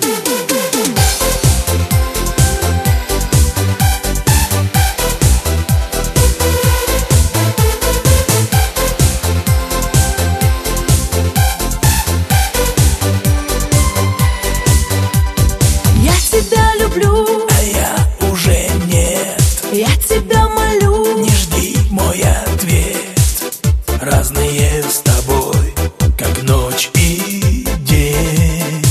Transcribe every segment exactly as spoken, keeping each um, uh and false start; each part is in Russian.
А я уже нет. Я тебя молю, не жди мой ответ. Разные с тобой, как ночь и день.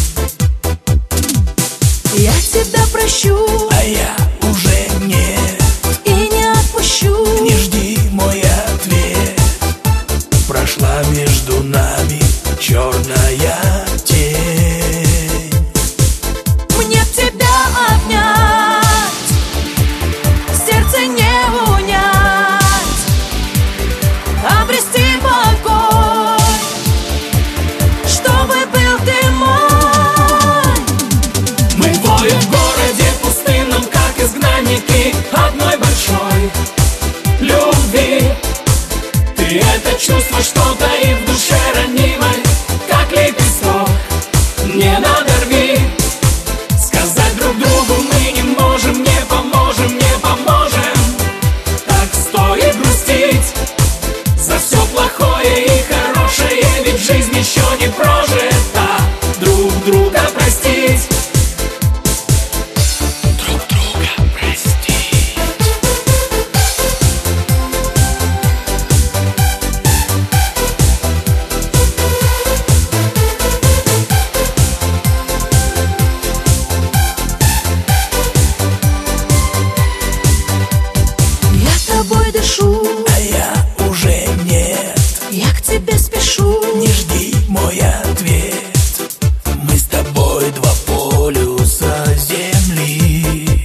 я тебя прощу, А я уже нет. и не отпущу. Не жди мой ответ. Прошла между нами черная тень. Мне тебя обнять, сердце не унять, обрести покой, чтобы был ты мой. Мы двое в городе пустынном, как изгнанники одной большой любви. Ты это чувство, что таит в душе ранимой, как лепесток, не надорви. Сказать друг другу мы не можем, не поможем, не поможем. Так стоит грустить за все плохое и хорошее, ведь жизнь еще не прожита. Друг друга простить, друг друга простить. Я тобой дышу, А я уже нет. я к тебе спешу. Не жди мой ответ. Мы с тобой два полюса земли.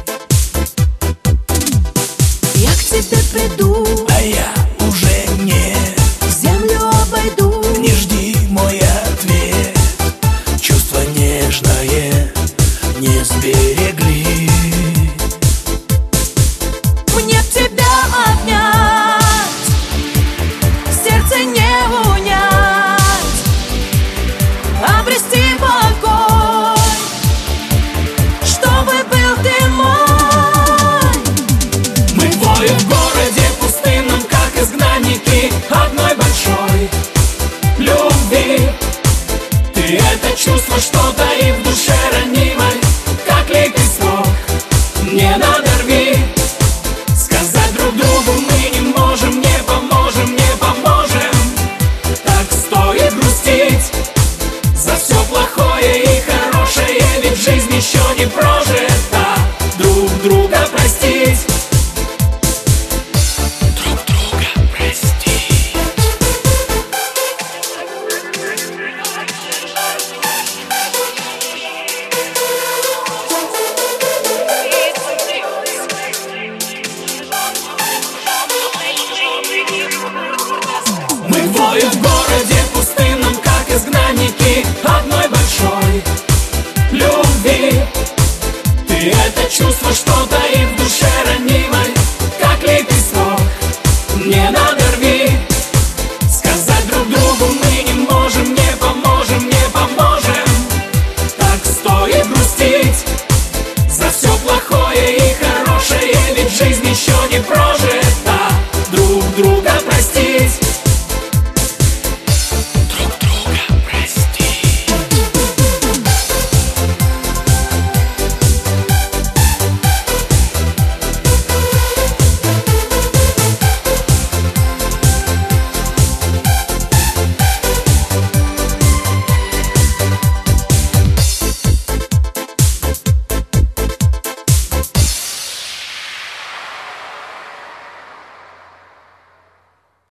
Я к тебе приду, А я уже нет. землю обойду. Не жди мой ответ. Чувство нежное не сберегли.